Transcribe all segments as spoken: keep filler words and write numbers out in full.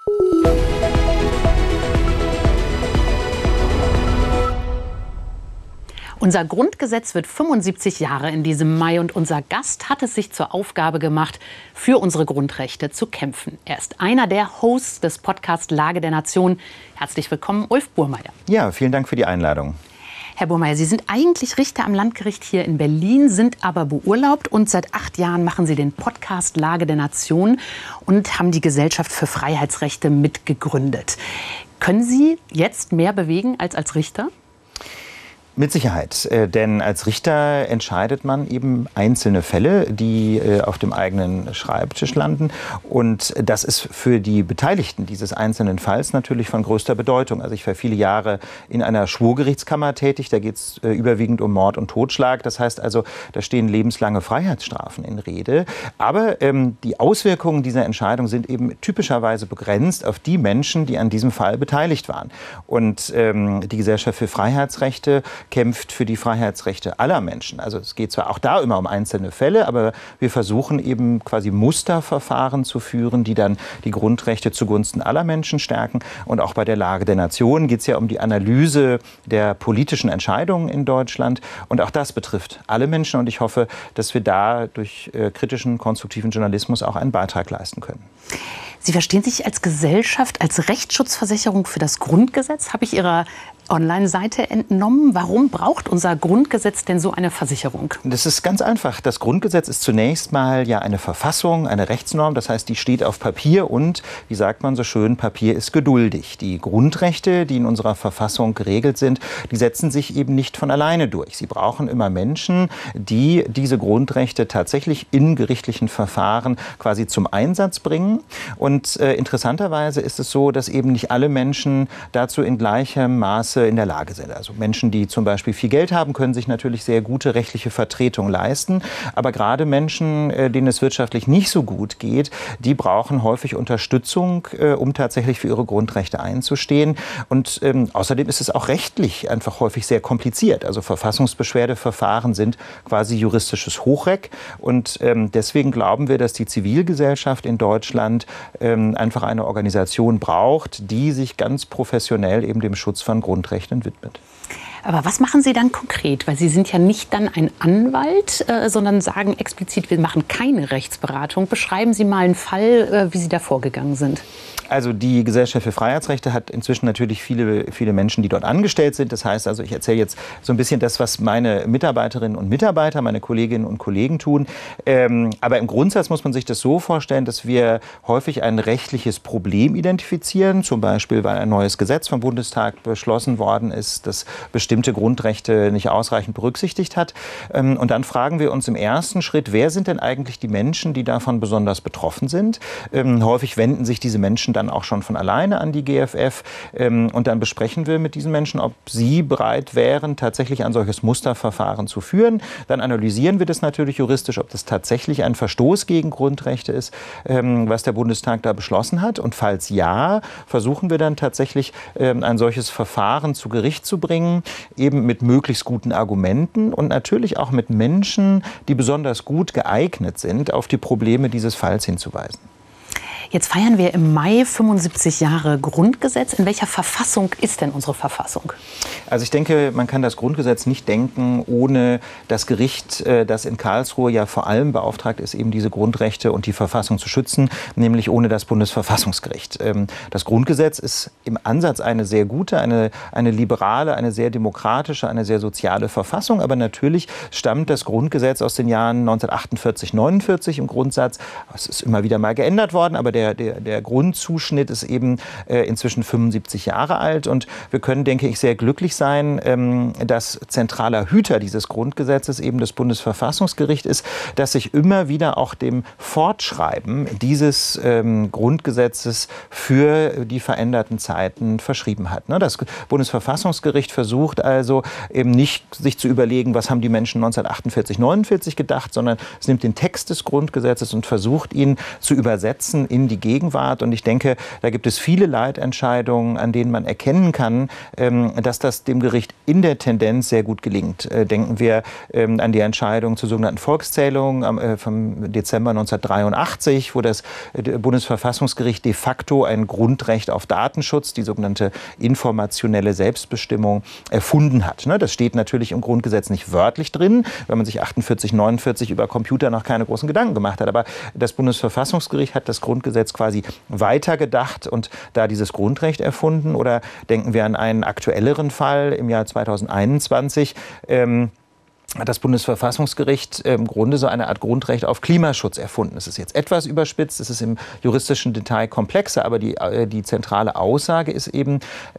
Unser Grundgesetz wird fünfundsiebzig Jahre in diesem Mai und unser Gast hat es sich zur Aufgabe gemacht, für unsere Grundrechte zu kämpfen. Er ist einer der Hosts des Podcasts Lage der Nation. Herzlich willkommen, Ulf Burmeier. Ja, vielen Dank für die Einladung. Herr Burmeier, Sie sind eigentlich Richter am Landgericht hier in Berlin, sind aber beurlaubt und seit acht Jahren machen Sie den Podcast Lage der Nation und haben die Gesellschaft für Freiheitsrechte mitgegründet. Können Sie jetzt mehr bewegen als als Richter? Mit Sicherheit, äh, denn als Richter entscheidet man eben einzelne Fälle, die äh, auf dem eigenen Schreibtisch landen. Und das ist für die Beteiligten dieses einzelnen Falls natürlich von größter Bedeutung. Also ich war viele Jahre in einer Schwurgerichtskammer tätig, da geht es äh, überwiegend um Mord und Totschlag. Das heißt also, da stehen lebenslange Freiheitsstrafen in Rede. Aber ähm, die Auswirkungen dieser Entscheidung sind eben typischerweise begrenzt auf die Menschen, die an diesem Fall beteiligt waren. Und ähm, die Gesellschaft für Freiheitsrechte kämpft für die Freiheitsrechte aller Menschen. Also es geht zwar auch da immer um einzelne Fälle, aber wir versuchen eben quasi Musterverfahren zu führen, die dann die Grundrechte zugunsten aller Menschen stärken. Und auch bei der Lage der Nation geht es ja um die Analyse der politischen Entscheidungen in Deutschland. Und auch das betrifft alle Menschen. Und ich hoffe, dass wir da durch äh, kritischen, konstruktiven Journalismus auch einen Beitrag leisten können. Sie verstehen sich als Gesellschaft, als Rechtsschutzversicherung für das Grundgesetz, habe ich Ihrer Online-Seite entnommen. Warum braucht unser Grundgesetz denn so eine Versicherung? Das ist ganz einfach. Das Grundgesetz ist zunächst mal ja eine Verfassung, eine Rechtsnorm. Das heißt, die steht auf Papier und, wie sagt man so schön, Papier ist geduldig. Die Grundrechte, die in unserer Verfassung geregelt sind, die setzen sich eben nicht von alleine durch. Sie brauchen immer Menschen, die diese Grundrechte tatsächlich in gerichtlichen Verfahren quasi zum Einsatz bringen. Und äh, interessanterweise ist es so, dass eben nicht alle Menschen dazu in gleichem Maße in der Lage sind. Also Menschen, die zum Beispiel viel Geld haben, können sich natürlich sehr gute rechtliche Vertretung leisten. Aber gerade Menschen, denen es wirtschaftlich nicht so gut geht, die brauchen häufig Unterstützung, um tatsächlich für ihre Grundrechte einzustehen. Und ähm, außerdem ist es auch rechtlich einfach häufig sehr kompliziert. Also Verfassungsbeschwerdeverfahren sind quasi juristisches Hochreck. Und ähm, deswegen glauben wir, dass die Zivilgesellschaft in Deutschland ähm, einfach eine Organisation braucht, die sich ganz professionell eben dem Schutz von Grundrechten Grundrechten widmet. Aber was machen Sie dann konkret? Weil Sie sind ja nicht dann ein Anwalt, äh, sondern sagen explizit, wir machen keine Rechtsberatung. Beschreiben Sie mal einen Fall, äh, wie Sie da vorgegangen sind. Also die Gesellschaft für Freiheitsrechte hat inzwischen natürlich viele, viele Menschen, die dort angestellt sind. Das heißt also, ich erzähle jetzt so ein bisschen das, was meine Mitarbeiterinnen und Mitarbeiter, meine Kolleginnen und Kollegen tun. Ähm, aber im Grundsatz muss man sich das so vorstellen, dass wir häufig ein rechtliches Problem identifizieren. Zum Beispiel, weil ein neues Gesetz vom Bundestag beschlossen worden ist, das bestimmte Grundrechte nicht ausreichend berücksichtigt hat. Ähm, und dann fragen wir uns im ersten Schritt, wer sind denn eigentlich die Menschen, die davon besonders betroffen sind? Ähm, häufig wenden sich diese Menschen dann auch schon von alleine an die G F F. Ähm, und dann besprechen wir mit diesen Menschen, ob sie bereit wären, tatsächlich ein solches Musterverfahren zu führen. Dann analysieren wir das natürlich juristisch, ob das tatsächlich ein Verstoß gegen Grundrechte ist, ähm, was der Bundestag da beschlossen hat. Und falls ja, versuchen wir dann tatsächlich ähm, ein solches Verfahren zu Gericht zu bringen, eben mit möglichst guten Argumenten und natürlich auch mit Menschen, die besonders gut geeignet sind, auf die Probleme dieses Falls hinzuweisen. Jetzt feiern wir im Mai fünfundsiebzig Jahre Grundgesetz. In welcher Verfassung ist denn unsere Verfassung? Also ich denke, man kann das Grundgesetz nicht denken ohne das Gericht, das in Karlsruhe ja vor allem beauftragt ist, eben diese Grundrechte und die Verfassung zu schützen, nämlich ohne das Bundesverfassungsgericht. Das Grundgesetz ist im Ansatz eine sehr gute, eine, eine liberale, eine sehr demokratische, eine sehr soziale Verfassung. Aber natürlich stammt das Grundgesetz aus den Jahren neunzehnhundertachtundvierzig, neunundvierzig im Grundsatz. Es ist immer wieder mal geändert worden, aber der Der, der, der Grundzuschnitt ist eben äh, inzwischen fünfundsiebzig Jahre alt. Und wir können, denke ich, sehr glücklich sein, ähm, dass zentraler Hüter dieses Grundgesetzes eben das Bundesverfassungsgericht ist, das sich immer wieder auch dem Fortschreiben dieses ähm, Grundgesetzes für die veränderten Zeiten verschrieben hat. Ne? Das Bundesverfassungsgericht versucht also eben nicht, sich zu überlegen, was haben die Menschen neunzehnhundertachtundvierzig, neunundvierzig gedacht, sondern es nimmt den Text des Grundgesetzes und versucht, ihn zu übersetzen in die die Gegenwart. Und ich denke, da gibt es viele Leitentscheidungen, an denen man erkennen kann, ähm, dass das dem Gericht in der Tendenz sehr gut gelingt. Äh, denken wir ähm, an die Entscheidung zur sogenannten Volkszählung am, äh, vom Dezember neunzehnhundertdreiundachtzig, wo das äh, Bundesverfassungsgericht de facto ein Grundrecht auf Datenschutz, die sogenannte informationelle Selbstbestimmung, erfunden hat. Ne? Das steht natürlich im Grundgesetz nicht wörtlich drin, wenn man sich achtundvierzig, neunundvierzig über Computer noch keine großen Gedanken gemacht hat. Aber das Bundesverfassungsgericht hat das Grundgesetz quasi weitergedacht und da dieses Grundrecht erfunden. Oder denken wir an einen aktuelleren Fall im Jahr zweitausendeinundzwanzig. Ähm, hat das Bundesverfassungsgericht im Grunde so eine Art Grundrecht auf Klimaschutz erfunden. Es ist jetzt etwas überspitzt, es ist im juristischen Detail komplexer, aber die, die zentrale Aussage ist eben,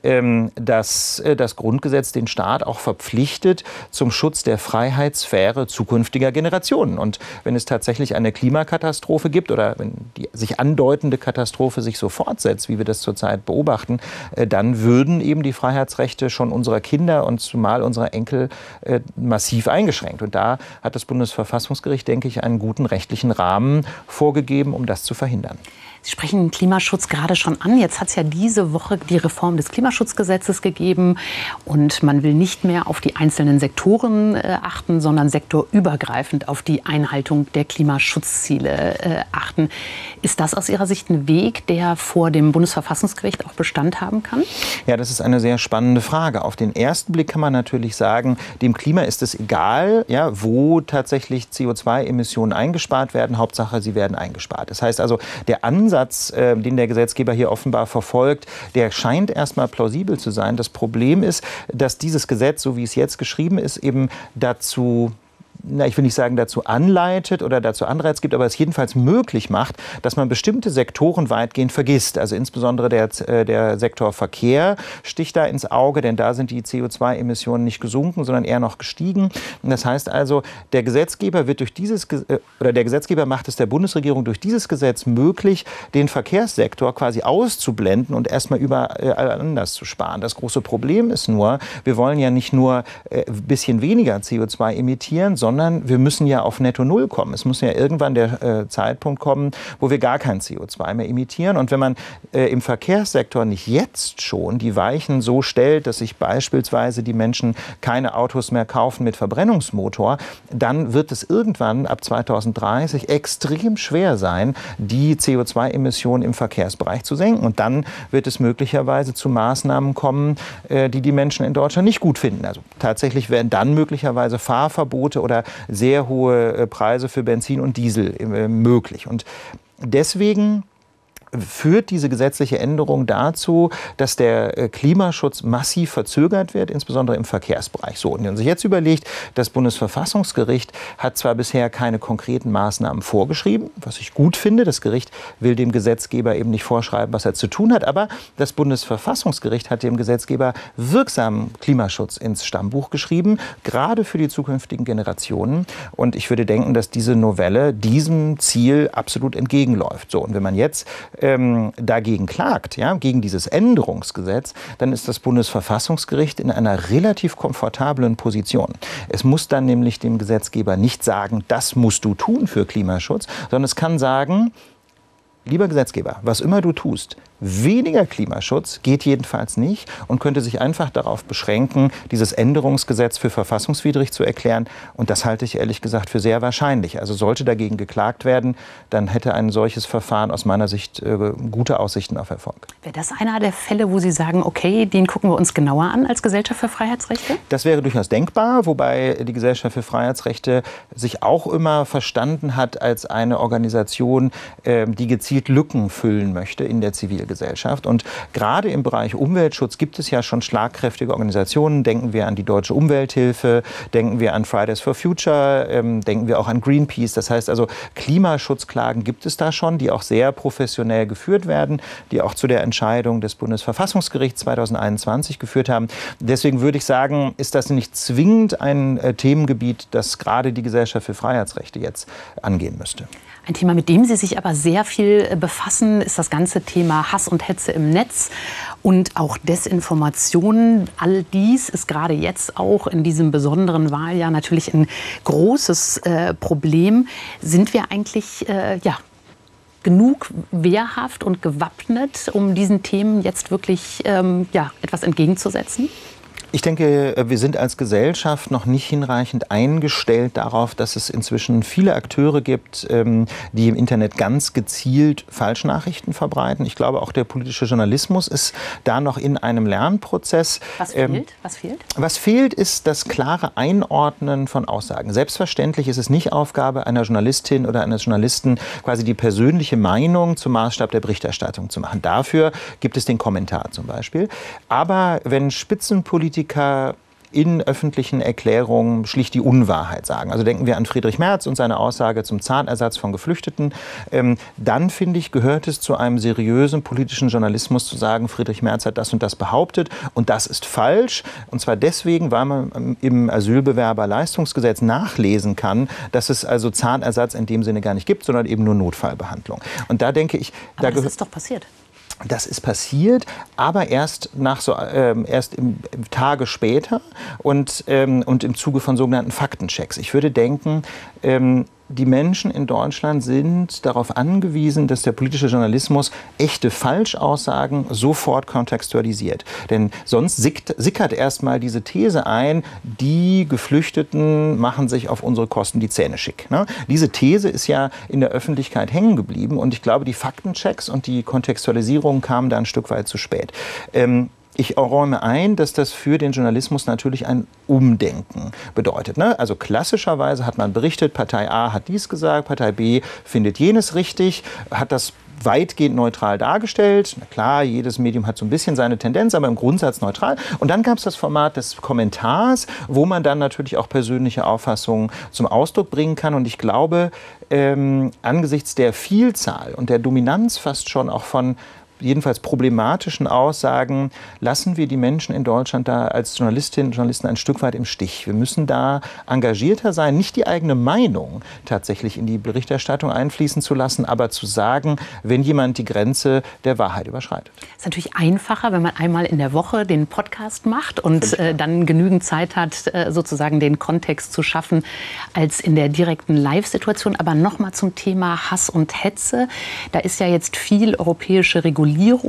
dass das Grundgesetz den Staat auch verpflichtet zum Schutz der Freiheitssphäre zukünftiger Generationen. Und wenn es tatsächlich eine Klimakatastrophe gibt oder wenn die sich andeutende Katastrophe sich so fortsetzt, wie wir das zurzeit beobachten, dann würden eben die Freiheitsrechte schon unserer Kinder und zumal unserer Enkel massiv eingeschränkt. eingeschränkt. Und da hat das Bundesverfassungsgericht, denke ich, einen guten rechtlichen Rahmen vorgegeben, um das zu verhindern. Sie sprechen den Klimaschutz gerade schon an. Jetzt hat es ja diese Woche die Reform des Klimaschutzgesetzes gegeben. Und man will nicht mehr auf die einzelnen Sektoren äh, achten, sondern sektorübergreifend auf die Einhaltung der Klimaschutzziele äh, achten. Ist das aus Ihrer Sicht ein Weg, der vor dem Bundesverfassungsgericht auch Bestand haben kann? Ja, das ist eine sehr spannende Frage. Auf den ersten Blick kann man natürlich sagen, dem Klima ist es egal, ja, wo tatsächlich C O zwei Emissionen eingespart werden. Hauptsache, sie werden eingespart. Das heißt also, der Ansatz, den der Gesetzgeber hier offenbar verfolgt, der scheint erstmal plausibel zu sein. Das Problem ist, dass dieses Gesetz, so wie es jetzt geschrieben ist, eben dazu na, ich will nicht sagen, dazu anleitet oder dazu Anreiz gibt, aber es jedenfalls möglich macht, dass man bestimmte Sektoren weitgehend vergisst. Also insbesondere der, der Sektor Verkehr sticht da ins Auge, denn da sind die C O zwei Emissionen nicht gesunken, sondern eher noch gestiegen. Und das heißt also, der Gesetzgeber wird durch dieses, oder der Gesetzgeber macht es der Bundesregierung durch dieses Gesetz möglich, den Verkehrssektor quasi auszublenden und erstmal überall anders zu sparen. Das große Problem ist nur, wir wollen ja nicht nur ein bisschen weniger C O zwei emittieren, sondern wir müssen ja auf Netto Null kommen. Es muss ja irgendwann der äh, Zeitpunkt kommen, wo wir gar kein C O zwei mehr emittieren. Und wenn man äh, im Verkehrssektor nicht jetzt schon die Weichen so stellt, dass sich beispielsweise die Menschen keine Autos mehr kaufen mit Verbrennungsmotor, dann wird es irgendwann ab zweitausenddreißig extrem schwer sein, die C O zwei Emissionen im Verkehrsbereich zu senken. Und dann wird es möglicherweise zu Maßnahmen kommen, äh, die die Menschen in Deutschland nicht gut finden. Also tatsächlich werden dann möglicherweise Fahrverbote oder sehr hohe Preise für Benzin und Diesel möglich. Und deswegen führt diese gesetzliche Änderung dazu, dass der Klimaschutz massiv verzögert wird, insbesondere im Verkehrsbereich. So, und wenn man sich jetzt überlegt, das Bundesverfassungsgericht hat zwar bisher keine konkreten Maßnahmen vorgeschrieben, was ich gut finde, das Gericht will dem Gesetzgeber eben nicht vorschreiben, was er zu tun hat, aber das Bundesverfassungsgericht hat dem Gesetzgeber wirksamen Klimaschutz ins Stammbuch geschrieben, gerade für die zukünftigen Generationen. Und ich würde denken, dass diese Novelle diesem Ziel absolut entgegenläuft. So, und wenn man jetzt Ähm, dagegen klagt, ja, gegen dieses Änderungsgesetz, dann ist das Bundesverfassungsgericht in einer relativ komfortablen Position. Es muss dann nämlich dem Gesetzgeber nicht sagen, das musst du tun für Klimaschutz, sondern es kann sagen, lieber Gesetzgeber, was immer du tust, weniger Klimaschutz geht jedenfalls nicht und könnte sich einfach darauf beschränken, dieses Änderungsgesetz für verfassungswidrig zu erklären. Und das halte ich ehrlich gesagt für sehr wahrscheinlich. Also sollte dagegen geklagt werden, dann hätte ein solches Verfahren aus meiner Sicht äh, gute Aussichten auf Erfolg. Wäre das einer der Fälle, wo Sie sagen, okay, den gucken wir uns genauer an als Gesellschaft für Freiheitsrechte? Das wäre durchaus denkbar, wobei die Gesellschaft für Freiheitsrechte sich auch immer verstanden hat als eine Organisation, äh, die gezielt Lücken füllen möchte in der Zivilgesellschaft. Gesellschaft. Und gerade im Bereich Umweltschutz gibt es ja schon schlagkräftige Organisationen. Denken wir an die Deutsche Umwelthilfe, denken wir an Fridays for Future, ähm, denken wir auch an Greenpeace. Das heißt also, Klimaschutzklagen gibt es da schon, die auch sehr professionell geführt werden, die auch zu der Entscheidung des Bundesverfassungsgerichts zweitausendeinundzwanzig geführt haben. Deswegen würde ich sagen, ist das nicht zwingend ein äh, Themengebiet, das gerade die Gesellschaft für Freiheitsrechte jetzt angehen müsste. Ein Thema, mit dem Sie sich aber sehr viel befassen, ist das ganze Thema Hass und Hetze im Netz und auch Desinformation. All dies ist gerade jetzt auch in diesem besonderen Wahljahr natürlich ein großes äh, Problem. Sind wir eigentlich, äh, ja, genug wehrhaft und gewappnet, um diesen Themen jetzt wirklich ähm, ja, etwas entgegenzusetzen? Ich denke, wir sind als Gesellschaft noch nicht hinreichend eingestellt darauf, dass es inzwischen viele Akteure gibt, die im Internet ganz gezielt Falschnachrichten verbreiten. Ich glaube, auch der politische Journalismus ist da noch in einem Lernprozess. Was fehlt? Was fehlt? Was fehlt, ist das klare Einordnen von Aussagen. Selbstverständlich ist es nicht Aufgabe einer Journalistin oder eines Journalisten, quasi die persönliche Meinung zum Maßstab der Berichterstattung zu machen. Dafür gibt es den Kommentar zum Beispiel. Aber wenn Spitzenpolitiker in öffentlichen Erklärungen schlicht die Unwahrheit sagen. Also denken wir an Friedrich Merz und seine Aussage zum Zahnersatz von Geflüchteten. Ähm, dann, finde ich, gehört es zu einem seriösen politischen Journalismus zu sagen, Friedrich Merz hat das und das behauptet und das ist falsch. Und zwar deswegen, weil man im Asylbewerberleistungsgesetz nachlesen kann, dass es also Zahnersatz in dem Sinne gar nicht gibt, sondern eben nur Notfallbehandlung. Und da denke ich... Aber da das ist doch passiert. Das ist passiert, aber erst nach so ähm, erst im, im Tage später und ähm, und im Zuge von sogenannten Faktenchecks. Ich würde denken, ähm, die Menschen in Deutschland sind darauf angewiesen, dass der politische Journalismus echte Falschaussagen sofort kontextualisiert. Denn sonst sickt, sickert erstmal diese These ein, die Geflüchteten machen sich auf unsere Kosten die Zähne schick. Ne? Diese These ist ja in der Öffentlichkeit hängen geblieben und ich glaube, die Faktenchecks und die Kontextualisierung kamen da ein Stück weit zu spät. Ähm, Ich räume ein, dass das für den Journalismus natürlich ein Umdenken bedeutet. Ne? Also klassischerweise hat man berichtet, Partei A hat dies gesagt, Partei B findet jenes richtig, hat das weitgehend neutral dargestellt. Na klar, jedes Medium hat so ein bisschen seine Tendenz, aber im Grundsatz neutral. Und dann gab es das Format des Kommentars, wo man dann natürlich auch persönliche Auffassungen zum Ausdruck bringen kann. Und ich glaube, ähm, angesichts der Vielzahl und der Dominanz fast schon auch von jedenfalls problematischen Aussagen, lassen wir die Menschen in Deutschland da als Journalistinnen und Journalisten ein Stück weit im Stich. Wir müssen da engagierter sein, nicht die eigene Meinung tatsächlich in die Berichterstattung einfließen zu lassen, aber zu sagen, wenn jemand die Grenze der Wahrheit überschreitet. Es ist natürlich einfacher, wenn man einmal in der Woche den Podcast macht und äh, dann genügend Zeit hat, äh, sozusagen den Kontext zu schaffen, als in der direkten Live-Situation. Aber nochmal zum Thema Hass und Hetze. Da ist ja jetzt viel europäische Regulierung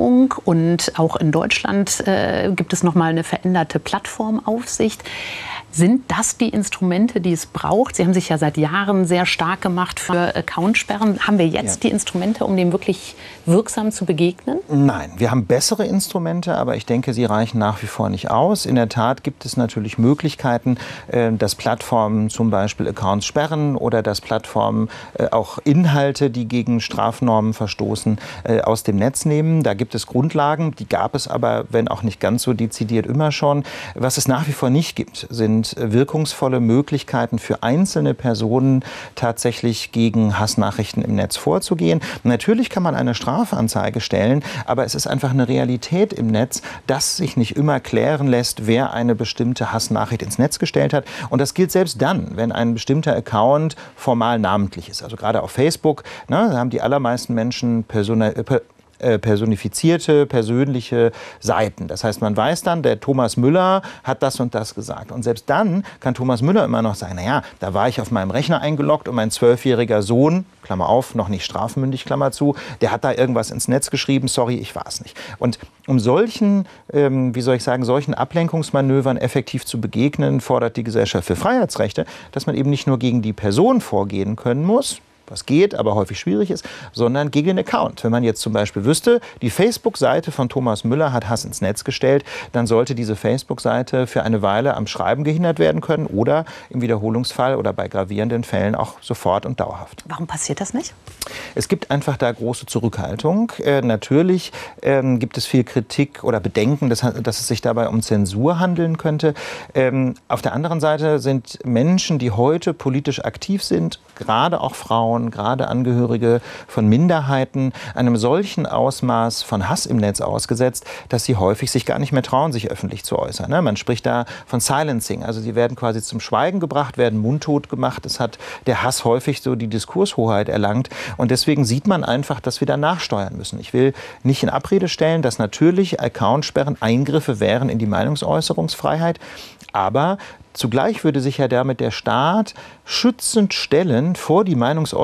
und auch in Deutschland äh, gibt es noch mal eine veränderte Plattformaufsicht. Sind das die Instrumente, die es braucht? Sie haben sich ja seit Jahren sehr stark gemacht für Accountsperren. Haben wir jetzt ja. die Instrumente, um dem wirklich wirksam zu begegnen? Nein, wir haben bessere Instrumente, aber ich denke, sie reichen nach wie vor nicht aus. In der Tat gibt es natürlich Möglichkeiten, dass Plattformen zum Beispiel Accounts sperren oder dass Plattformen auch Inhalte, die gegen Strafnormen verstoßen, aus dem Netz nehmen. Da gibt es Grundlagen, die gab es aber, wenn auch nicht ganz so dezidiert, immer schon. Was es nach wie vor nicht gibt, sind wirkungsvolle Möglichkeiten für einzelne Personen tatsächlich gegen Hassnachrichten im Netz vorzugehen. Natürlich kann man eine Strafanzeige stellen, aber es ist einfach eine Realität im Netz, dass sich nicht immer klären lässt, wer eine bestimmte Hassnachricht ins Netz gestellt hat. Und das gilt selbst dann, wenn ein bestimmter Account formal namentlich ist. Also gerade auf Facebook, ne, da haben die allermeisten Menschen Persona, per, personifizierte, persönliche Seiten. Das heißt, man weiß dann, der Thomas Müller hat das und das gesagt. Und selbst dann kann Thomas Müller immer noch sagen, naja, da war ich auf meinem Rechner eingeloggt und mein zwölfjähriger Sohn, Klammer auf, noch nicht strafmündig, Klammer zu, der hat da irgendwas ins Netz geschrieben, sorry, ich war es nicht. Und um solchen, ähm, wie soll ich sagen, solchen Ablenkungsmanövern effektiv zu begegnen, fordert die Gesellschaft für Freiheitsrechte, dass man eben nicht nur gegen die Person vorgehen können muss, was geht, aber häufig schwierig ist, sondern gegen den Account. Wenn man jetzt zum Beispiel wüsste, die Facebook-Seite von Thomas Müller hat Hass ins Netz gestellt, dann sollte diese Facebook-Seite für eine Weile am Schreiben gehindert werden können oder im Wiederholungsfall oder bei gravierenden Fällen auch sofort und dauerhaft. Warum passiert das nicht? Es gibt einfach da große Zurückhaltung. Äh, natürlich ähm, gibt es viel Kritik oder Bedenken, dass, dass es sich dabei um Zensur handeln könnte. Ähm, auf der anderen Seite sind Menschen, die heute politisch aktiv sind, gerade auch Frauen, gerade Angehörige von Minderheiten, einem solchen Ausmaß von Hass im Netz ausgesetzt, dass sie häufig sich gar nicht mehr trauen, sich öffentlich zu äußern. Ne? Man spricht da von Silencing, also sie werden quasi zum Schweigen gebracht, werden mundtot gemacht. Es hat der Hass häufig so die Diskurshoheit erlangt und deswegen sieht man einfach, dass wir da nachsteuern müssen. Ich will nicht in Abrede stellen, dass natürlich Accountsperren Eingriffe wären in die Meinungsäußerungsfreiheit, aber zugleich würde sich ja damit der Staat schützend stellen vor die Meinungsäußerungsfreiheit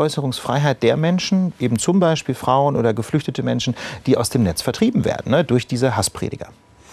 Meinungsäußerungsfreiheit der Menschen, eben zum Beispiel Frauen oder geflüchtete Menschen, die aus dem Netz vertrieben werden, ne, durch diese Hassprediger.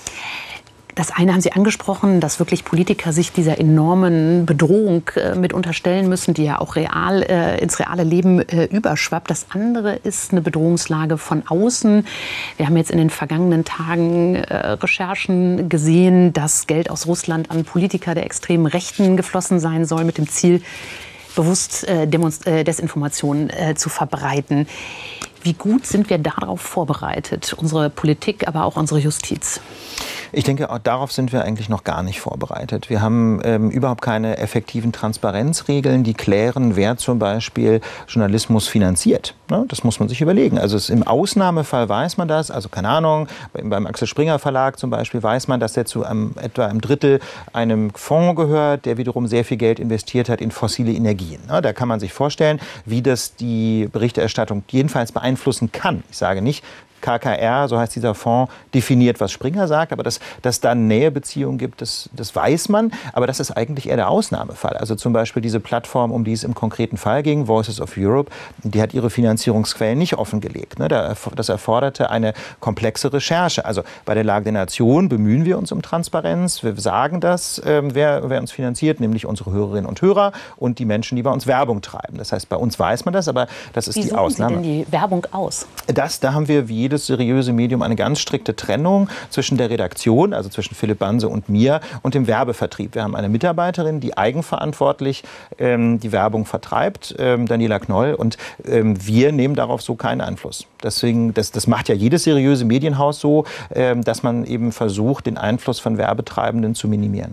Das eine haben Sie angesprochen, dass wirklich Politiker sich dieser enormen Bedrohung äh, mit unterstellen müssen, die ja auch real äh, ins reale Leben äh, überschwappt. Das andere ist eine Bedrohungslage von außen. Wir haben jetzt in den vergangenen Tagen äh, Recherchen gesehen, dass Geld aus Russland an Politiker der extremen Rechten geflossen sein soll, mit dem Ziel, bewusst äh, Demonst- äh, Desinformation äh, zu verbreiten. Wie gut sind wir darauf vorbereitet, unsere Politik, aber auch unsere Justiz? Ich denke, auch darauf sind wir eigentlich noch gar nicht vorbereitet. Wir haben ähm, überhaupt keine effektiven Transparenzregeln, die klären, wer zum Beispiel Journalismus finanziert. Ne? Das muss man sich überlegen. Also es, im Ausnahmefall weiß man das. Also keine Ahnung, beim, beim Axel Springer Verlag zum Beispiel weiß man, dass er zu einem, etwa einem Drittel einem Fonds gehört, der wiederum sehr viel Geld investiert hat in fossile Energien. Ne? Da kann man sich vorstellen, wie das die Berichterstattung jedenfalls beeinflussen kann. Ich sage nicht, K K R, so heißt dieser Fonds, definiert, was Springer sagt. Aber dass es da Nähebeziehungen gibt, das, das weiß man. Aber das ist eigentlich eher der Ausnahmefall. Also zum Beispiel diese Plattform, um die es im konkreten Fall ging, Voices of Europe, die hat ihre Finanzierungsquellen nicht offengelegt. Das erforderte eine komplexe Recherche. Also bei der Lage der Nation bemühen wir uns um Transparenz. Wir sagen das, wer, wer uns finanziert, nämlich unsere Hörerinnen und Hörer und die Menschen, die bei uns Werbung treiben. Das heißt, bei uns weiß man das, aber das ist Wie die Ausnahme. Wie suchen Sie denn die Werbung aus? Das, da haben wir wie jedes seriöse Medium eine ganz strikte Trennung zwischen der Redaktion, also zwischen Philipp Banse und mir, und dem Werbevertrieb. Wir haben eine Mitarbeiterin, die eigenverantwortlich ähm, die Werbung vertreibt, ähm, Daniela Knoll, und ähm, wir nehmen darauf so keinen Einfluss. Deswegen, das, das macht ja jedes seriöse Medienhaus so, ähm, dass man eben versucht, den Einfluss von Werbetreibenden zu minimieren.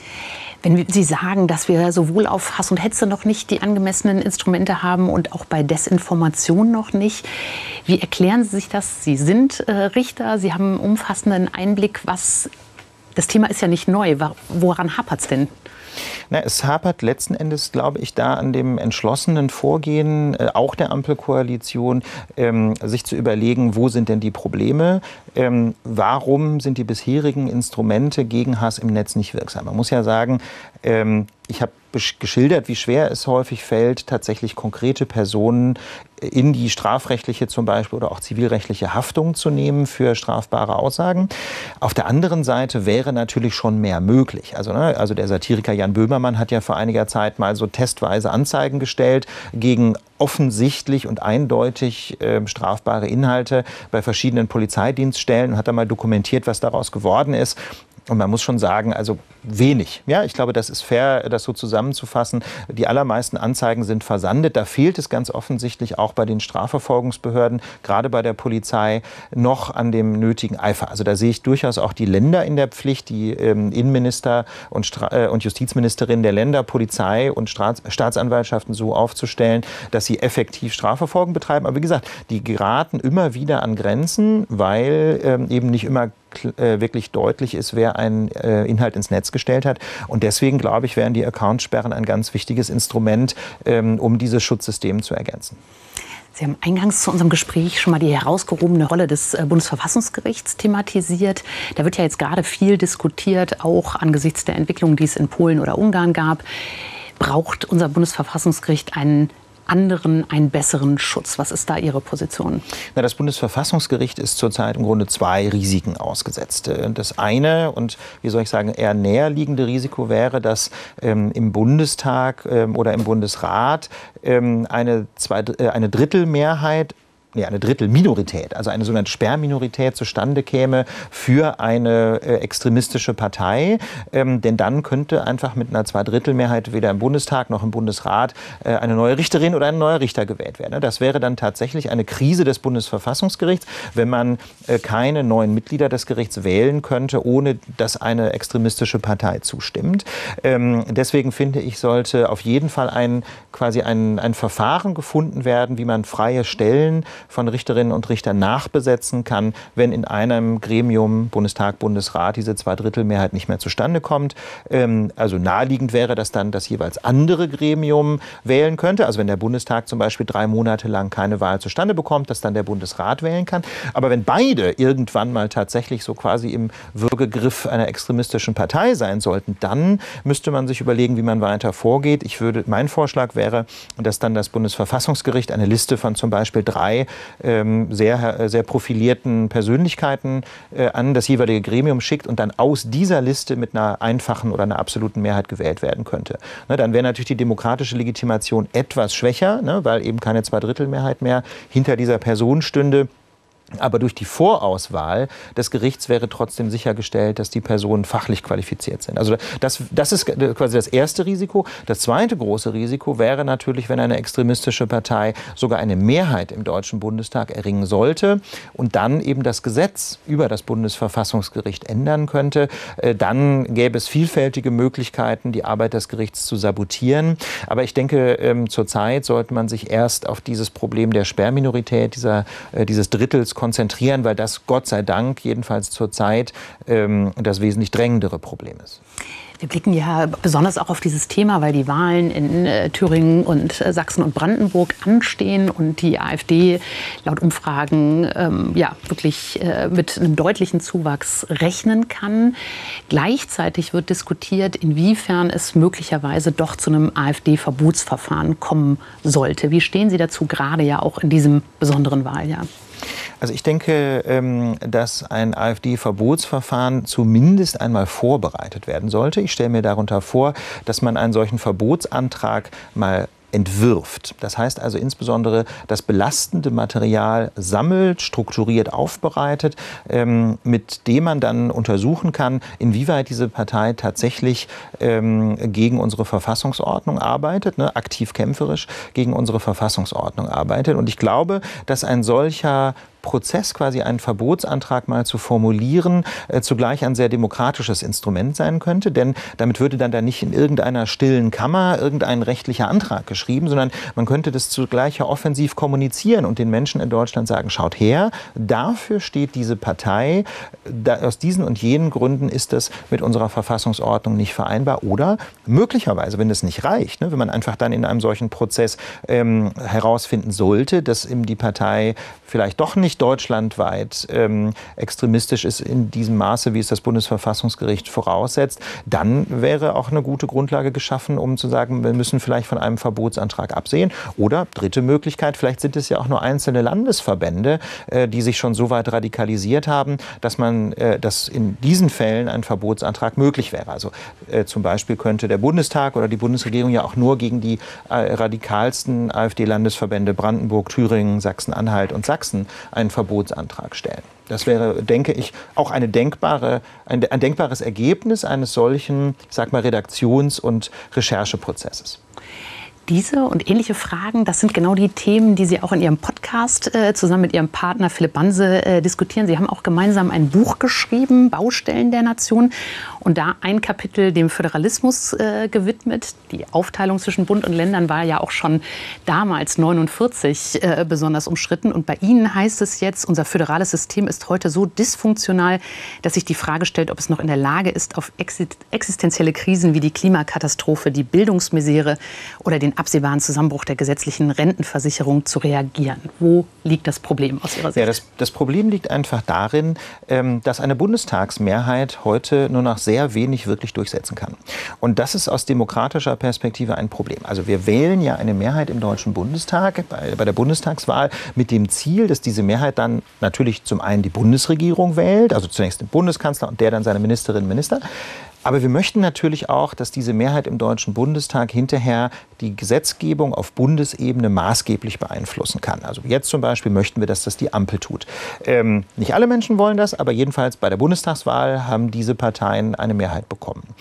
Wenn Sie sagen, dass wir sowohl auf Hass und Hetze noch nicht die angemessenen Instrumente haben und auch bei Desinformation noch nicht, wie erklären Sie sich das? Sie sind äh, Richter, Sie haben einen umfassenden Einblick. Was, das Thema ist ja nicht neu. Woran hapert es denn? Na, es hapert letzten Endes, glaube ich, da an dem entschlossenen Vorgehen, äh, auch der Ampelkoalition, ähm, sich zu überlegen, wo sind denn die Probleme? Ähm, warum sind die bisherigen Instrumente gegen Hass im Netz nicht wirksam? Man muss ja sagen, ähm, ich habe geschildert, wie schwer es häufig fällt, tatsächlich konkrete Personen in die strafrechtliche zum Beispiel oder auch zivilrechtliche Haftung zu nehmen für strafbare Aussagen. Auf der anderen Seite wäre natürlich schon mehr möglich. Also, ne, also der Satiriker Jan Böhmermann hat ja vor einiger Zeit mal so testweise Anzeigen gestellt gegen offensichtlich und eindeutig äh, strafbare Inhalte bei verschiedenen Polizeidienststellen und hat da mal dokumentiert, was daraus geworden ist. Und man muss schon sagen, also wenig. Ja, ich glaube, das ist fair, das so zusammenzufassen. Die allermeisten Anzeigen sind versandet. Da fehlt es ganz offensichtlich auch bei den Strafverfolgungsbehörden, gerade bei der Polizei, noch an dem nötigen Eifer. Also da sehe ich durchaus auch die Länder in der Pflicht, die ähm, Innenminister und, Stra- äh, und Justizministerin der Länder, Polizei und Staats- Staatsanwaltschaften so aufzustellen, dass sie effektiv Strafverfolgung betreiben. Aber wie gesagt, die geraten immer wieder an Grenzen, weil ähm, eben nicht immer wirklich deutlich ist, wer einen äh, Inhalt ins Netz gestellt hat. Und deswegen, glaube ich, wären die Accountsperren ein ganz wichtiges Instrument, ähm, um dieses Schutzsystem zu ergänzen. Sie haben eingangs zu unserem Gespräch schon mal die herausgehobene Rolle des Bundesverfassungsgerichts thematisiert. Da wird ja jetzt gerade viel diskutiert, auch angesichts der Entwicklung, die es in Polen oder Ungarn gab. Braucht unser Bundesverfassungsgericht einen anderen, einen besseren Schutz? Was ist da Ihre Position? Na, das Bundesverfassungsgericht ist zurzeit im Grunde zwei Risiken ausgesetzt. Das eine und, wie soll ich sagen, eher näherliegende Risiko wäre, dass ähm, im Bundestag ähm, oder im Bundesrat ähm, eine, zwei, äh, eine Drittelmehrheit Nee, eine Drittelminorität, also eine sogenannte Sperrminorität zustande käme für eine äh, extremistische Partei. Ähm, denn dann könnte einfach mit einer Zweidrittelmehrheit weder im Bundestag noch im Bundesrat äh, eine neue Richterin oder ein neuer Richter gewählt werden. Das wäre dann tatsächlich eine Krise des Bundesverfassungsgerichts, wenn man äh, keine neuen Mitglieder des Gerichts wählen könnte, ohne dass eine extremistische Partei zustimmt. Ähm, deswegen finde ich, sollte auf jeden Fall ein, quasi ein, ein Verfahren gefunden werden, wie man freie Stellen von Richterinnen und Richtern nachbesetzen kann, wenn in einem Gremium, Bundestag, Bundesrat, diese Zweidrittelmehrheit nicht mehr zustande kommt. Ähm, also naheliegend wäre, dass dann das jeweils andere Gremium wählen könnte. Also wenn der Bundestag zum Beispiel drei Monate lang keine Wahl zustande bekommt, dass dann der Bundesrat wählen kann. Aber wenn beide irgendwann mal tatsächlich so quasi im Würgegriff einer extremistischen Partei sein sollten, dann müsste man sich überlegen, wie man weiter vorgeht. Ich würde, mein Vorschlag wäre, dass dann das Bundesverfassungsgericht eine Liste von zum Beispiel drei ähm, sehr, sehr profilierten Persönlichkeiten äh, an das jeweilige Gremium schickt und dann aus dieser Liste mit einer einfachen oder einer absoluten Mehrheit gewählt werden könnte. Ne, dann wäre natürlich die demokratische Legitimation etwas schwächer, ne, weil eben keine Zweidrittelmehrheit mehr hinter dieser Person stünde. Aber durch die Vorauswahl des Gerichts wäre trotzdem sichergestellt, dass die Personen fachlich qualifiziert sind. Also das, das ist quasi das erste Risiko. Das zweite große Risiko wäre natürlich, wenn eine extremistische Partei sogar eine Mehrheit im Deutschen Bundestag erringen sollte und dann eben das Gesetz über das Bundesverfassungsgericht ändern könnte. Dann gäbe es vielfältige Möglichkeiten, die Arbeit des Gerichts zu sabotieren. Aber ich denke, zurzeit sollte man sich erst auf dieses Problem der Sperrminorität, dieser, dieses Drittels konzentrieren, weil das Gott sei Dank jedenfalls zurzeit ähm, das wesentlich drängendere Problem ist. Wir blicken ja besonders auch auf dieses Thema, weil die Wahlen in äh, Thüringen und äh, Sachsen und Brandenburg anstehen und die AfD laut Umfragen ähm, ja, wirklich äh, mit einem deutlichen Zuwachs rechnen kann. Gleichzeitig wird diskutiert, inwiefern es möglicherweise doch zu einem AfD-Verbotsverfahren kommen sollte. Wie stehen Sie dazu, gerade ja auch in diesem besonderen Wahljahr? Also ich denke, dass ein AfD-Verbotsverfahren zumindest einmal vorbereitet werden sollte. Ich stelle mir darunter vor, dass man einen solchen Verbotsantrag mal entwirft. Das heißt also insbesondere das belastende Material sammelt, strukturiert aufbereitet, ähm, mit dem man dann untersuchen kann, inwieweit diese Partei tatsächlich ähm, gegen unsere Verfassungsordnung arbeitet, ne, aktiv kämpferisch gegen unsere Verfassungsordnung arbeitet. Und ich glaube, dass ein solcher Prozess, quasi einen Verbotsantrag mal zu formulieren, äh, zugleich ein sehr demokratisches Instrument sein könnte. Denn damit würde dann da nicht in irgendeiner stillen Kammer irgendein rechtlicher Antrag geschrieben, sondern man könnte das zugleich ja offensiv kommunizieren und den Menschen in Deutschland sagen, schaut her, dafür steht diese Partei, da, aus diesen und jenen Gründen ist das mit unserer Verfassungsordnung nicht vereinbar. Oder möglicherweise, wenn das nicht reicht, ne, wenn man einfach dann in einem solchen Prozess ähm, herausfinden sollte, dass eben die Partei vielleicht doch nicht deutschlandweit ähm, extremistisch ist in diesem Maße, wie es das Bundesverfassungsgericht voraussetzt, dann wäre auch eine gute Grundlage geschaffen, um zu sagen, wir müssen vielleicht von einem Verbotsantrag absehen. Oder dritte Möglichkeit, vielleicht sind es ja auch nur einzelne Landesverbände, äh, die sich schon so weit radikalisiert haben, dass man, äh, dass in diesen Fällen ein Verbotsantrag möglich wäre. Also äh, zum Beispiel könnte der Bundestag oder die Bundesregierung ja auch nur gegen die äh, radikalsten AfD-Landesverbände Brandenburg, Thüringen, Sachsen-Anhalt und Sachsen einen Verbotsantrag stellen. Das wäre, denke ich, auch eine denkbare, ein, ein denkbares Ergebnis eines solchen, ich sag mal, Redaktions- und Rechercheprozesses. Diese und ähnliche Fragen, das sind genau die Themen, die Sie auch in Ihrem Podcast äh, zusammen mit Ihrem Partner Philipp Banse äh, diskutieren. Sie haben auch gemeinsam ein Buch geschrieben, Baustellen der Nation, und da ein Kapitel dem Föderalismus äh, gewidmet. Die Aufteilung zwischen Bund und Ländern war ja auch schon damals neunundvierzig äh, besonders umstritten. Und bei Ihnen heißt es jetzt, unser föderales System ist heute so dysfunktional, dass sich die Frage stellt, ob es noch in der Lage ist, auf existenzielle Krisen wie die Klimakatastrophe, die Bildungsmisere oder den absehbaren Zusammenbruch der gesetzlichen Rentenversicherung zu reagieren. Wo liegt das Problem aus Ihrer Sicht? Ja, das, das Problem liegt einfach darin, ähm, dass eine Bundestagsmehrheit heute nur noch sehr wenig wirklich durchsetzen kann. Und das ist aus demokratischer Perspektive ein Problem. Also wir wählen ja eine Mehrheit im Deutschen Bundestag, bei, bei der Bundestagswahl, mit dem Ziel, dass diese Mehrheit dann natürlich zum einen die Bundesregierung wählt, also zunächst den Bundeskanzler und der dann seine Ministerinnen und Minister. Aber wir möchten natürlich auch, dass diese Mehrheit im Deutschen Bundestag hinterher die Gesetzgebung auf Bundesebene maßgeblich beeinflussen kann. Also jetzt zum Beispiel möchten wir, dass das die Ampel tut. Ähm, nicht alle Menschen wollen das, aber jedenfalls bei der Bundestagswahl haben diese Parteien eine Mehrheit bekommen.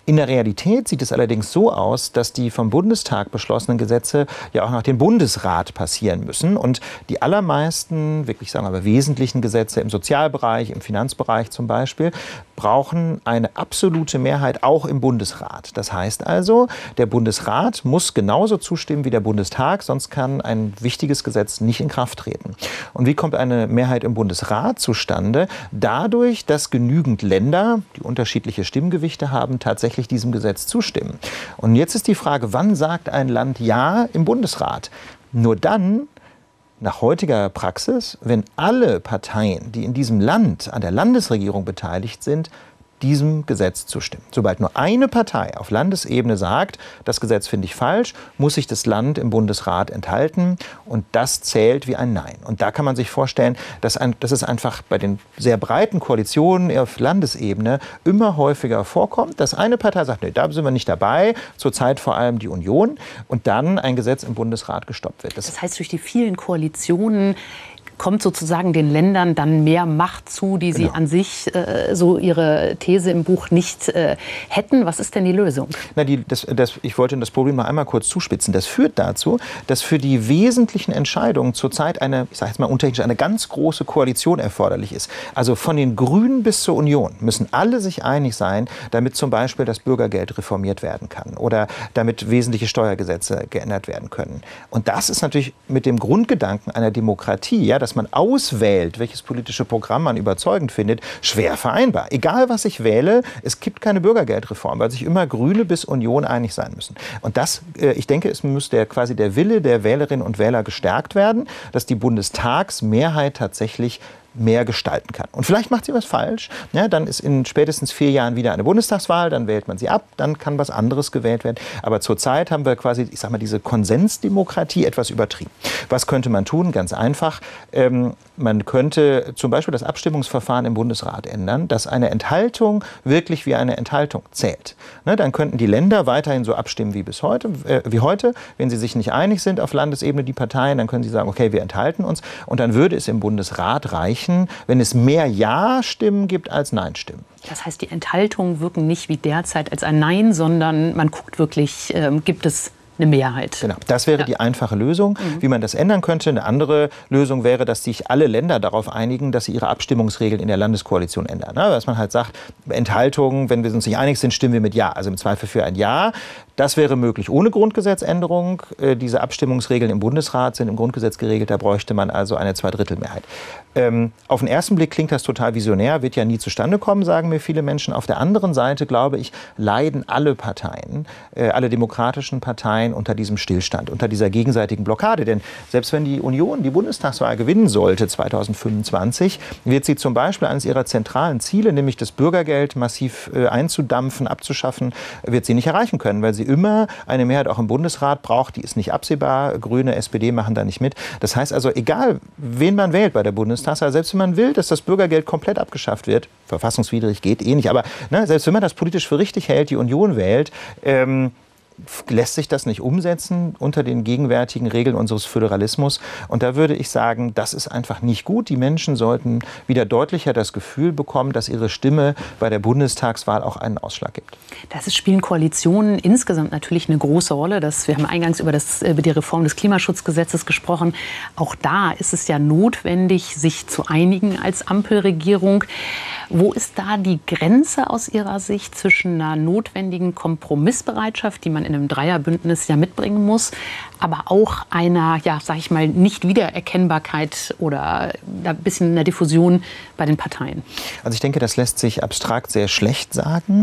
In der Realität sieht es allerdings so aus, dass die vom Bundestag beschlossenen Gesetze ja auch nach dem Bundesrat passieren müssen. Und die allermeisten, wirklich sagen wir aber wesentlichen Gesetze im Sozialbereich, im Finanzbereich zum Beispiel, brauchen eine absolute Mehrheit auch im Bundesrat. Das heißt also, der Bundesrat muss genauso zustimmen wie der Bundestag, sonst kann ein wichtiges Gesetz nicht in Kraft treten. Und wie kommt eine Mehrheit im Bundesrat zustande? Dadurch, dass genügend Länder, die unterschiedliche Stimmgewichte haben, tatsächlich diesem Gesetz zustimmen. Und jetzt ist die Frage, wann sagt ein Land Ja im Bundesrat? Nur dann, nach heutiger Praxis, wenn alle Parteien, die in diesem Land an der Landesregierung beteiligt sind, diesem Gesetz zustimmen. Sobald nur eine Partei auf Landesebene sagt, das Gesetz finde ich falsch, muss sich das Land im Bundesrat enthalten und das zählt wie ein Nein. Und da kann man sich vorstellen, dass, ein, dass es einfach bei den sehr breiten Koalitionen auf Landesebene immer häufiger vorkommt, dass eine Partei sagt, nee, da sind wir nicht dabei, zurzeit vor allem die Union, und dann ein Gesetz im Bundesrat gestoppt wird. Das, das heißt, durch die vielen Koalitionen kommt sozusagen den Ländern dann mehr Macht zu, die sie genau. an sich, äh, so ihre These im Buch, nicht äh, hätten. Was ist denn die Lösung? Na, die, das, das, ich wollte das Problem noch einmal kurz zuspitzen. Das führt dazu, dass für die wesentlichen Entscheidungen zurzeit eine, ich sage jetzt mal untechnisch, eine ganz große Koalition erforderlich ist. Also von den Grünen bis zur Union müssen alle sich einig sein, damit zum Beispiel das Bürgergeld reformiert werden kann oder damit wesentliche Steuergesetze geändert werden können. Und das ist natürlich mit dem Grundgedanken einer Demokratie, ja, dass man auswählt, welches politische Programm man überzeugend findet, schwer vereinbar. Egal, was ich wähle, es gibt keine Bürgergeldreform, weil sich immer Grüne bis Union einig sein müssen. Und das, äh, ich denke, es muss der, quasi der Wille der Wählerinnen und Wähler gestärkt werden, dass die Bundestagsmehrheit tatsächlich mehr gestalten kann. Und vielleicht macht sie was falsch, ja, dann ist in spätestens vier Jahren wieder eine Bundestagswahl, dann wählt man sie ab, dann kann was anderes gewählt werden. Aber zurzeit haben wir quasi, ich sag mal, diese Konsensdemokratie etwas übertrieben. Was könnte man tun? Ganz einfach. Ähm, man könnte zum Beispiel das Abstimmungsverfahren im Bundesrat ändern, dass eine Enthaltung wirklich wie eine Enthaltung zählt. Ne, dann könnten die Länder weiterhin so abstimmen wie bis heute, äh, wie heute. Wenn sie sich nicht einig sind auf Landesebene, die Parteien, dann können sie sagen, okay, wir enthalten uns. Und dann würde es im Bundesrat reichen, wenn es mehr Ja-Stimmen gibt als Nein-Stimmen. Das heißt, die Enthaltungen wirken nicht wie derzeit als ein Nein, sondern man guckt wirklich, äh, gibt es eine Mehrheit. Genau, das wäre ja die einfache Lösung, mhm. wie man das ändern könnte. Eine andere Lösung wäre, dass sich alle Länder darauf einigen, dass sie ihre Abstimmungsregeln in der Landeskoalition ändern. Ne? Dass man halt sagt, Enthaltungen, wenn wir uns nicht einig sind, stimmen wir mit Ja. Also im Zweifel für ein Ja. Das wäre möglich ohne Grundgesetzänderung. Äh, diese Abstimmungsregeln im Bundesrat sind im Grundgesetz geregelt. Da bräuchte man also eine Zweidrittelmehrheit. Ähm, auf den ersten Blick klingt das total visionär, wird ja nie zustande kommen, sagen mir viele Menschen. Auf der anderen Seite, glaube ich, leiden alle Parteien, äh, alle demokratischen Parteien unter diesem Stillstand, unter dieser gegenseitigen Blockade. Denn selbst wenn die Union die Bundestagswahl gewinnen sollte zweitausendfünfundzwanzig, wird sie zum Beispiel eines ihrer zentralen Ziele, nämlich das Bürgergeld massiv äh, einzudampfen, abzuschaffen, wird sie nicht erreichen können, weil sie immer eine Mehrheit auch im Bundesrat braucht, die ist nicht absehbar. Grüne, S P D machen da nicht mit. Das heißt also, egal wen man wählt bei der Bundestagswahl, selbst wenn man will, dass das Bürgergeld komplett abgeschafft wird, verfassungswidrig geht eh nicht, aber ne, selbst wenn man das politisch für richtig hält, die Union wählt, ähm, lässt sich das nicht umsetzen unter den gegenwärtigen Regeln unseres Föderalismus. Und da würde ich sagen, das ist einfach nicht gut. Die Menschen sollten wieder deutlicher das Gefühl bekommen, dass ihre Stimme bei der Bundestagswahl auch einen Ausschlag gibt. Das spielen Koalitionen insgesamt natürlich eine große Rolle. Das, wir haben eingangs über, das, über die Reform des Klimaschutzgesetzes gesprochen. Auch da ist es ja notwendig, sich zu einigen als Ampelregierung. Wo ist da die Grenze aus Ihrer Sicht zwischen einer notwendigen Kompromissbereitschaft, die man in einem Dreierbündnis ja mitbringen muss, aber auch einer, ja, sag ich mal, Nicht-Wiedererkennbarkeit oder ein bisschen einer Diffusion bei den Parteien? Also ich denke, das lässt sich abstrakt sehr schlecht sagen.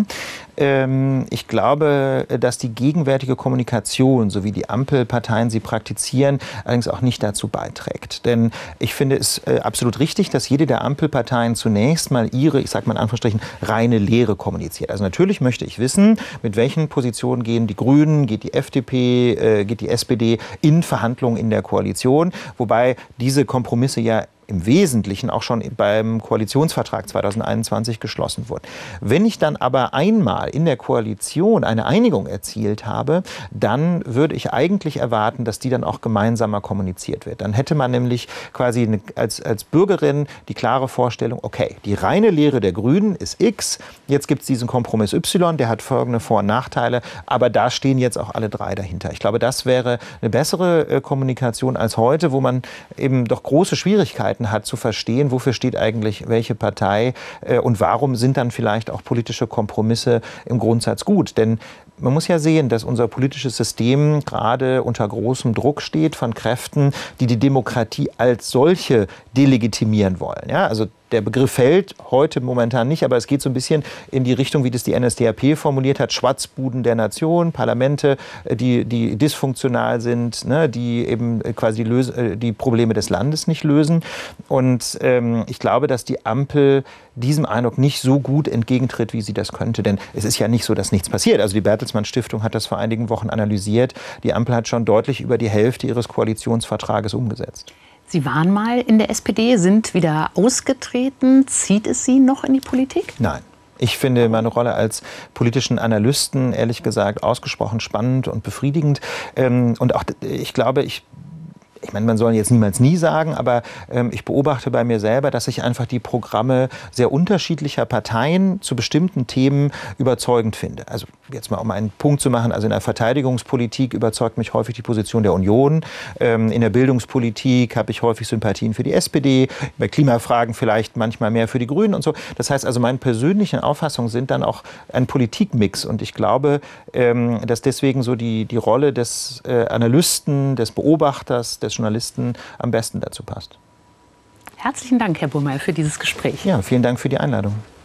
Ähm, ich glaube, dass die gegenwärtige Kommunikation, so wie die Ampelparteien sie praktizieren, allerdings auch nicht dazu beiträgt. Denn ich finde es äh, absolut richtig, dass jede der Ampelparteien zunächst mal ihre, ich sage mal in Anführungsstrichen, reine Lehre kommuniziert. Also natürlich möchte ich wissen, mit welchen Positionen gehen die Grünen, geht die F D P, äh, geht die S P D in Verhandlungen in der Koalition, wobei diese Kompromisse ja im Wesentlichen auch schon beim Koalitionsvertrag zweitausendeinundzwanzig geschlossen wurden. Wenn ich dann aber einmal in der Koalition eine Einigung erzielt habe, dann würde ich eigentlich erwarten, dass die dann auch gemeinsamer kommuniziert wird. Dann hätte man nämlich quasi eine, als, als Bürgerin die klare Vorstellung, okay, die reine Lehre der Grünen ist X, jetzt gibt es diesen Kompromiss Y, der hat folgende Vor- und Nachteile, aber da stehen jetzt auch alle drei dahinter. Ich glaube, das wäre eine bessere äh, Kommunikation als heute, wo man eben doch große Schwierigkeiten hat zu verstehen, wofür steht eigentlich welche Partei äh, und warum sind dann vielleicht auch politische Kompromisse im Grundsatz gut. Denn man muss ja sehen, dass unser politisches System gerade unter großem Druck steht von Kräften, die die Demokratie als solche delegitimieren wollen. Ja, also der Begriff fällt heute momentan nicht, aber es geht so ein bisschen in die Richtung, wie das die N S D A P formuliert hat, Schwatzbuden der Nation, Parlamente, die, die dysfunktional sind, ne, die eben quasi die, Lös- die Probleme des Landes nicht lösen. Und ähm, ich glaube, dass die Ampel diesem Eindruck nicht so gut entgegentritt, wie sie das könnte. Denn es ist ja nicht so, dass nichts passiert. Also die Bertelsmann Stiftung hat das vor einigen Wochen analysiert. Die Ampel hat schon deutlich über die Hälfte ihres Koalitionsvertrages umgesetzt. Sie waren mal in der S P D, sind wieder ausgetreten. Zieht es Sie noch in die Politik? Nein. Ich finde meine Rolle als politischen Analysten, ehrlich gesagt, ausgesprochen spannend und befriedigend. Und auch, ich glaube, ich Ich meine, man soll jetzt niemals nie sagen, aber ähm, ich beobachte bei mir selber, dass ich einfach die Programme sehr unterschiedlicher Parteien zu bestimmten Themen überzeugend finde. Also jetzt mal um einen Punkt zu machen, also in der Verteidigungspolitik überzeugt mich häufig die Position der Union. Ähm, in der Bildungspolitik habe ich häufig Sympathien für die S P D, bei Klimafragen vielleicht manchmal mehr für die Grünen und so. Das heißt also, meine persönlichen Auffassungen sind dann auch ein Politikmix. Und ich glaube, ähm, dass deswegen so die, die Rolle des äh, Analysten, des Beobachters, des Journalisten am besten dazu passt. Herzlichen Dank, Herr Burmeier, für dieses Gespräch. Ja, vielen Dank für die Einladung.